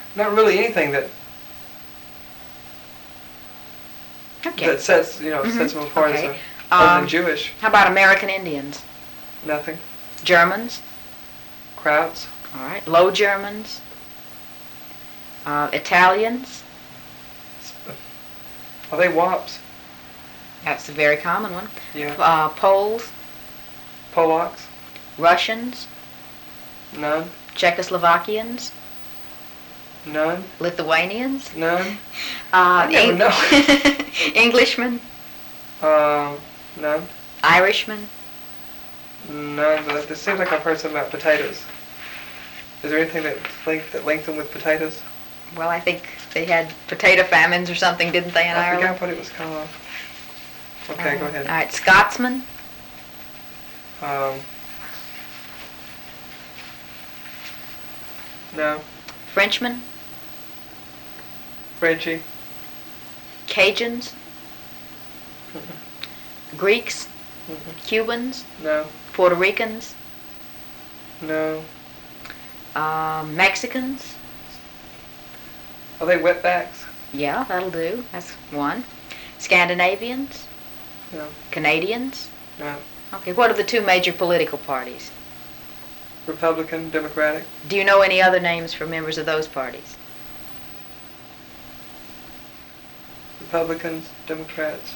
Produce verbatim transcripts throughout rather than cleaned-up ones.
Not really anything that Okay. that sets you know Mhm. sets them apart Okay. as a, other Um, than Jewish. How about American Indians? Nothing. Germans? Krauts. All right. Low Germans? Uh, Italians? Are they wops? That's a very common one. Yeah. Uh, Poles? Polacks? Russians? None. Czechoslovakians? None. Lithuanians? None. Uh, I never know. Englishmen? Um, none. Irishmen? None. But it seems like I've heard something about potatoes. Is there anything that linked that linked them with potatoes? Well, I think they had potato famines or something, didn't they, in I Ireland? forgot what it was called. Okay, Uh, go ahead. All right. Scotsmen? Um, no. Frenchmen? Frenchie. Cajuns? Greeks? Mhm. Cubans? No. Puerto Ricans? No. Um, Mexicans? Are they wetbacks? Yeah, that'll do. That's one. Scandinavians? No. Canadians? No. Okay, what are the two major political parties? Republican, Democratic. Do you know any other names for members of those parties? Republicans, Democrats.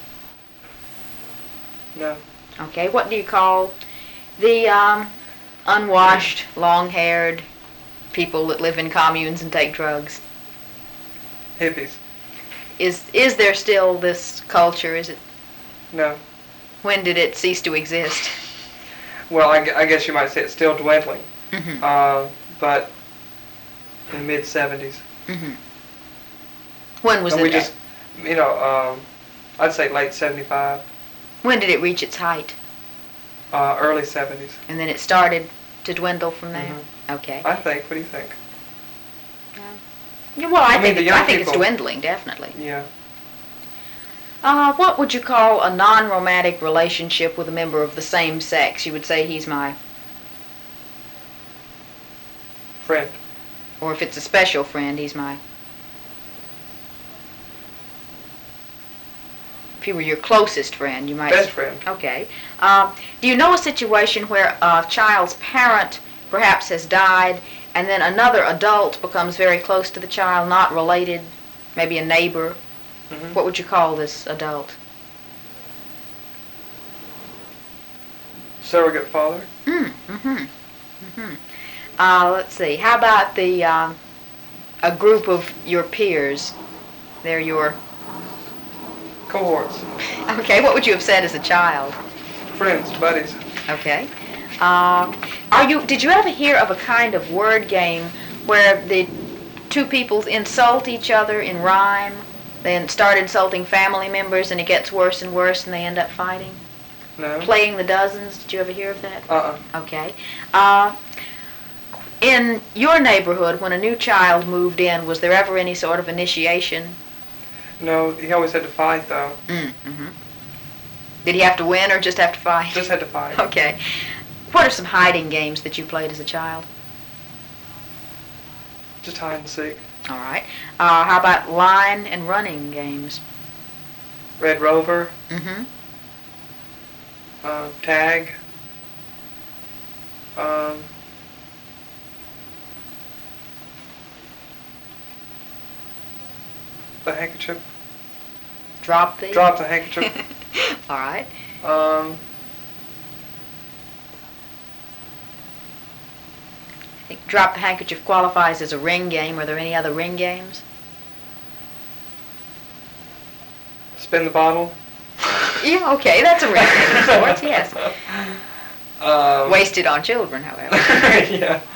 No. Okay, what do you call the um, unwashed, long-haired people that live in communes and take drugs? Hippies. Is is there still this culture? Is it? No. When did it cease to exist? Well, I, gu- I guess you might say it's still dwindling. Mm-hmm. Uh, but in the mid seventies. Mm-hmm. When was and it? we just, you know, um, I'd say late seventy-five, When did it reach its height? uh, early seventies. And then it started to dwindle from there. Mhm. Okay. I think. What do you think? Yeah, well, I, I mean, think the it's, young I think it's people- dwindling, definitely. Yeah. Uh, what would you call a non-romantic relationship with a member of the same sex? You would say he's my, Friend. or if it's a special friend, he's my. If he were your closest friend, you might. Best friend. Okay. Um, do you know a situation where a child's parent perhaps has died, and then another adult becomes very close to the child, not related, maybe a neighbor? Mm-hmm. What would you call this adult? Surrogate father. Mm, mm-hmm. Mm-hmm. Uh, let's see. How about the um, a group of your peers? They're your. Cohorts. Okay. What would you have said as a child? Friends. Buddies. Okay. Uh, are you? Did you ever hear of a kind of word game where the two people insult each other in rhyme, then start insulting family members, and it gets worse and worse, and they end up fighting? No. Playing the dozens. Did you ever hear of that? Uh-uh. Okay. Uh, in your neighborhood, when a new child moved in, was there ever any sort of initiation? No, he always had to fight, though. Mm-hmm. Did he have to win or just have to fight? Just had to fight. Okay. What are some hiding games that you played as a child? Just hide and seek. All right. Uh, how about line and running games? Red Rover. Mm-hmm. Uh, tag. Um, the handkerchief. Drop the. Drop the handkerchief. All right. um, I think drop the handkerchief qualifies as a ring game. Are there any other ring games? spin the bottle. Yeah, okay, that's a ring game of sorts, yes. Um, Wasted on children, however. yeah.